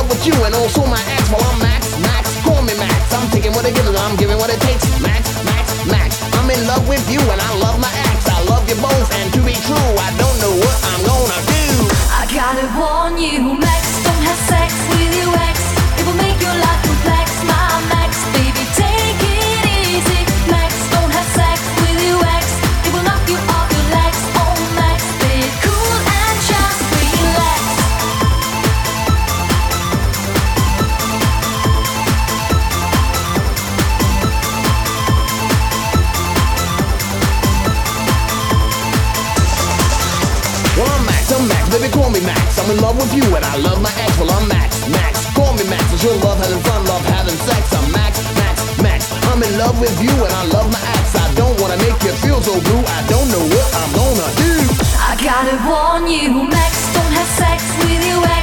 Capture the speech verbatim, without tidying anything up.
love with you and also my ex. Well, I'm Max, Max, call me Max. I'm taking what it gives and I'm giving what it takes. Max, Max, Max, I'm in love with you and I love my ex. I love you both and to be true, I don't know what I'm gonna do. I gotta warn you, Max, don't have sex with your ex. It will make your life complex, my Max, baby, take it easy. Max, don't have sex with your ex. It will knock you off your legs. Oh Max, be cool and just relax. Well, I'm Max, I'm Max, baby, call me Max. I'm in love with you and I love my ex. Well, I'm Max, Max, call me Max. It's your love having fun, love having sex. I'm Max, Max, Max. I'm in love with you and I love my ex. I don't wanna make you feel so blue. I don't know what I'm gonna do. I gotta warn you, Max, don't have sex with your ex.